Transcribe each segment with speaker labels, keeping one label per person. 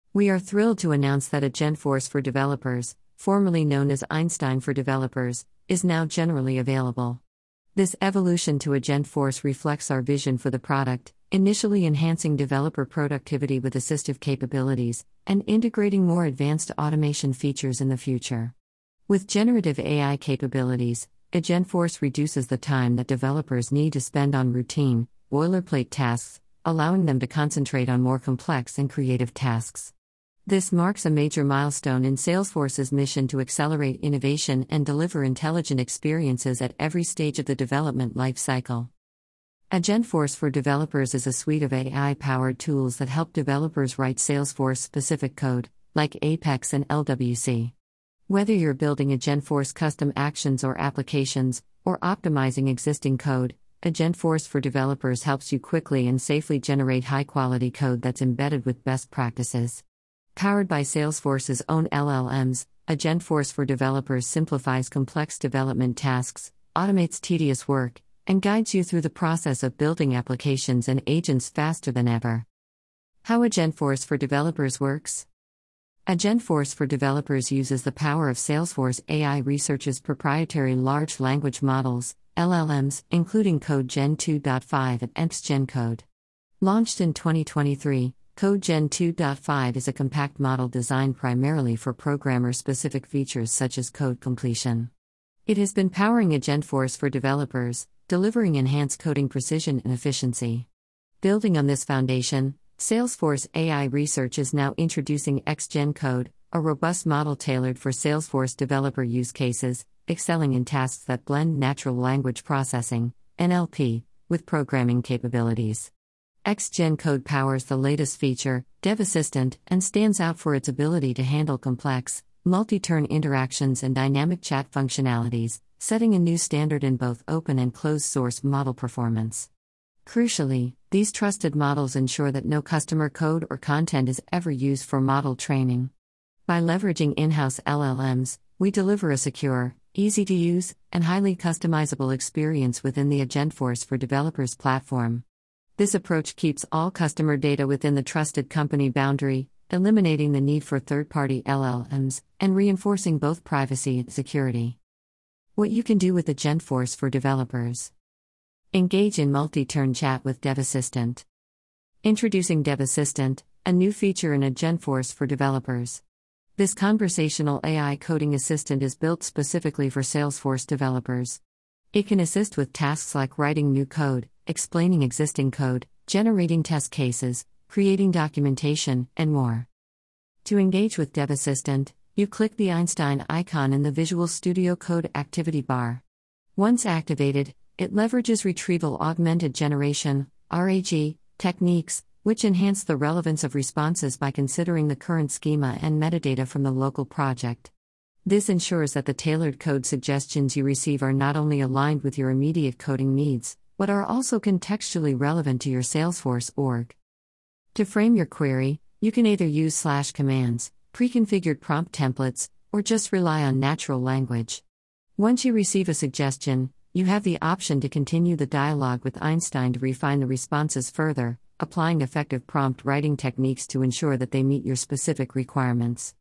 Speaker 1: We are thrilled to announce that Agentforce for Developers, formerly known as Einstein for Developers, is now generally available. This evolution to Agentforce reflects our vision for the product, initially enhancing developer productivity with assistive capabilities, and integrating more advanced automation features in the future. With generative AI capabilities, Agentforce reduces the time that developers need to spend on routine, boilerplate tasks, allowing them to concentrate on more complex and creative tasks. This marks a major milestone in Salesforce's mission to accelerate innovation and deliver intelligent experiences at every stage of the development lifecycle. Agentforce for Developers is a suite of AI-powered tools that help developers write Salesforce-specific code, like Apex and LWC. Whether you're building Agentforce custom actions or applications, or optimizing existing code, Agentforce for Developers helps you quickly and safely generate high-quality code that's embedded with best practices. Powered by Salesforce's own LLMs, Agentforce for Developers simplifies complex development tasks, automates tedious work, and guides you through the process of building applications and agents faster than ever. How Agentforce for Developers works? Agentforce for Developers uses the power of Salesforce AI Research's proprietary large language models, LLMs, including CodeGen 2.5 and XGen Code. Launched in 2023, CodeGen 2.5 is a compact model designed primarily for programmer-specific features such as code completion. It has been powering Agentforce for Developers, delivering enhanced coding precision and efficiency. Building on this foundation, Salesforce AI Research is now introducing XGen Code, a robust model tailored for Salesforce developer use cases, excelling in tasks that blend natural language processing, NLP, with programming capabilities. XGen Code powers the latest feature, Dev Assistant, and stands out for its ability to handle complex, multi-turn interactions and dynamic chat functionalities, setting a new standard in both open and closed-source model performance. Crucially, these trusted models ensure that no customer code or content is ever used for model training. By leveraging in-house LLMs, we deliver a secure, easy-to-use, and highly customizable experience within the Agentforce for Developers platform. This approach keeps all customer data within the trusted company boundary, eliminating the need for third-party LLMs, and reinforcing both privacy and security. What you can do with Agentforce for Developers. Engage in multi-turn chat with Dev Assistant. Introducing Dev Assistant, a new feature in Agentforce for Developers. This conversational AI coding assistant is built specifically for Salesforce developers. It can assist with tasks like writing new code, explaining existing code, generating test cases, creating documentation, and more. To engage with Dev Assistant, you click the Einstein icon in the Visual Studio Code activity bar. Once activated, it leverages Retrieval Augmented Generation, RAG, techniques, which enhance the relevance of responses by considering the current schema and metadata from the local project. This ensures that the tailored code suggestions you receive are not only aligned with your immediate coding needs, but are also contextually relevant to your Salesforce org. To frame your query, you can either use /commands, pre-configured prompt templates, or just rely on natural language. Once you receive a suggestion, you have the option to continue the dialogue with Einstein to refine the responses further, applying effective prompt writing techniques to ensure that they meet your specific requirements.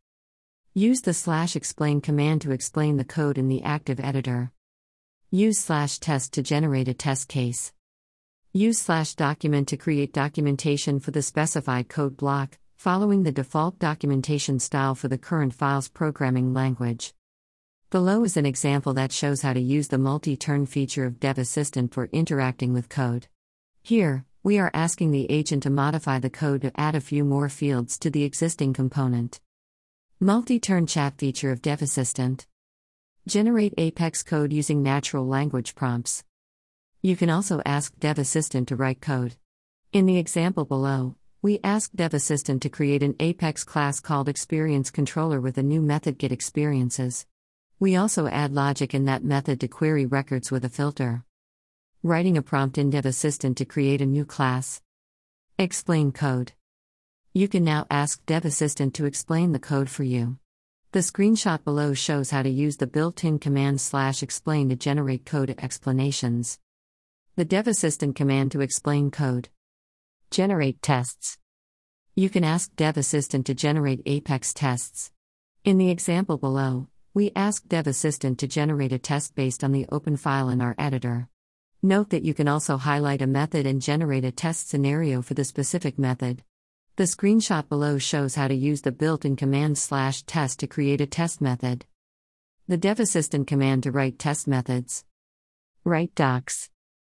Speaker 1: Use the /explain command to explain the code in the active editor. Use /test to generate a test case. Use /document to create documentation for the specified code block, following the default documentation style for the current file's programming language. Below is an example that shows how to use the multi-turn feature of Dev Assistant for interacting with code. Here, we are asking the agent to modify the code to add a few more fields to the existing component. Multi-turn chat feature of Dev Assistant. Generate Apex code using natural language prompts. You can also ask Dev Assistant to write code. In the example below, we ask Dev Assistant to create an Apex class called Experience Controller with a new method getExperiences. We also add logic in that method to query records with a filter. Writing a prompt in Dev Assistant to create a new class. Explain code. You can now ask Dev Assistant to explain the code for you. The screenshot below shows how to use the built-in command /explain to generate code explanations. The Dev Assistant command to explain code. Generate tests. You can ask Dev Assistant to generate Apex tests. In the example below, we ask Dev Assistant to generate a test based on the open file in our editor. Note that you can also highlight a method and generate a test scenario for the specific method. The screenshot below shows how to use the built-in command /test to create a test method. The Dev Assistant command to write test methods. Write docs.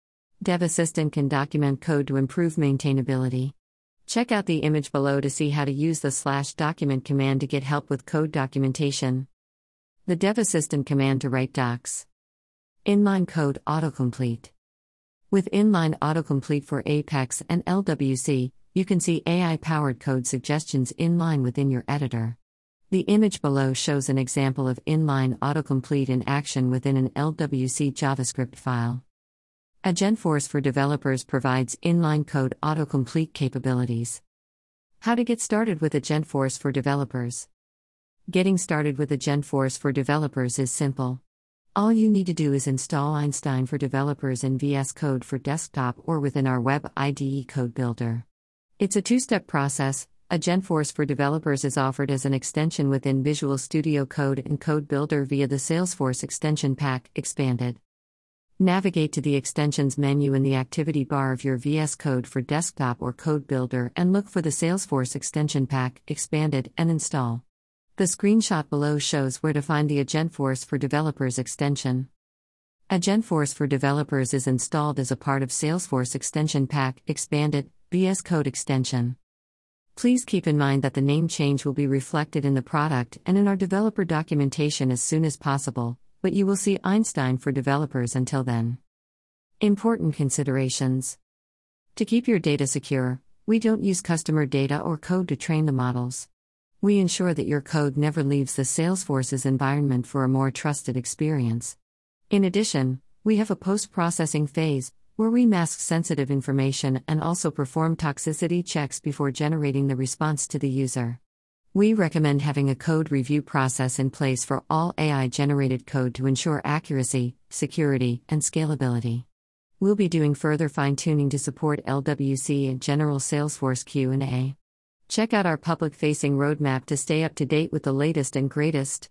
Speaker 1: Dev Assistant can document code to improve maintainability. Check out the image below to see how to use the /document command to get help with code documentation. The Dev Assistant command to write docs. Inline code autocomplete. With inline autocomplete for Apex and LWC, you can see AI-powered code suggestions inline within your editor. The image below shows an example of inline autocomplete in action within an LWC JavaScript file. Agentforce for Developers provides inline code autocomplete capabilities. How to get started with Agentforce for Developers. Getting started with Agentforce for Developers is simple. All you need to do is install Einstein for Developers in VS Code for Desktop or within our web IDE Code Builder. It's a two-step process. Agentforce for Developers is offered as an extension within Visual Studio Code and Code Builder via the Salesforce Extension Pack Expanded. Navigate to the Extensions menu in the activity bar of your VS Code for Desktop or Code Builder and look for the Salesforce Extension Pack Expanded and install. The screenshot below shows where to find the Agentforce for Developers extension. Agentforce for Developers is installed as a part of Salesforce Extension Pack Expanded VS Code extension. Please keep in mind that the name change will be reflected in the product and in our developer documentation as soon as possible, but you will see Einstein for Developers until then. Important considerations. To keep your data secure, we don't use customer data or code to train the models. We ensure that your code never leaves the Salesforce's environment for a more trusted experience. In addition, we have a post-processing phase, where we mask sensitive information and also perform toxicity checks before generating the response to the user. We recommend having a code review process in place for all AI-generated code to ensure accuracy, security, and scalability. We'll be doing further fine-tuning to support LWC and general Salesforce Q&A. Check out our public-facing roadmap to stay up to date with the latest and greatest.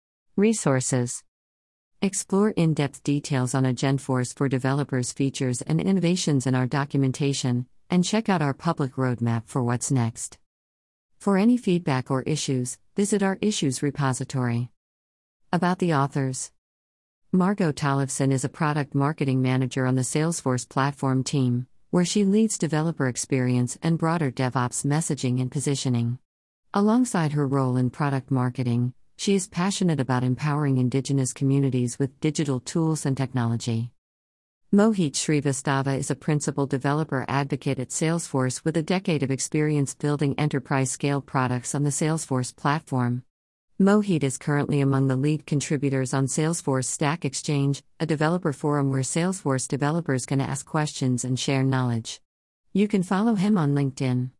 Speaker 1: Resources. Explore in-depth details on Agentforce for Developers features and innovations in our documentation, and check out our public roadmap for what's next. For any feedback or issues, visit our issues repository. About the authors. Margot Tollefson is a product marketing manager on the Salesforce platform team, where she leads developer experience and broader DevOps messaging and positioning. Alongside her role in product marketing, she is passionate about empowering indigenous communities with digital tools and technology. Mohit Srivastava is a principal developer advocate at Salesforce with a decade of experience building enterprise-scale products on the Salesforce platform. Mohit is currently among the lead contributors on Salesforce Stack Exchange, a developer forum where Salesforce developers can ask questions and share knowledge. You can follow him on LinkedIn.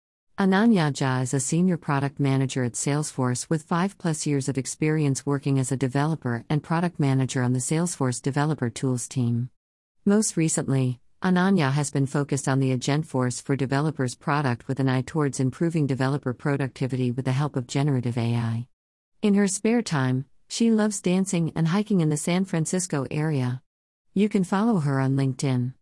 Speaker 1: Ananya Jha is a senior product manager at Salesforce with 5+ years of experience working as a developer and product manager on the Salesforce Developer Tools team. Most recently, Ananya has been focused on the Agentforce for Developers product with an eye towards improving developer productivity with the help of generative AI. In her spare time, she loves dancing and hiking in the San Francisco area. You can follow her on LinkedIn.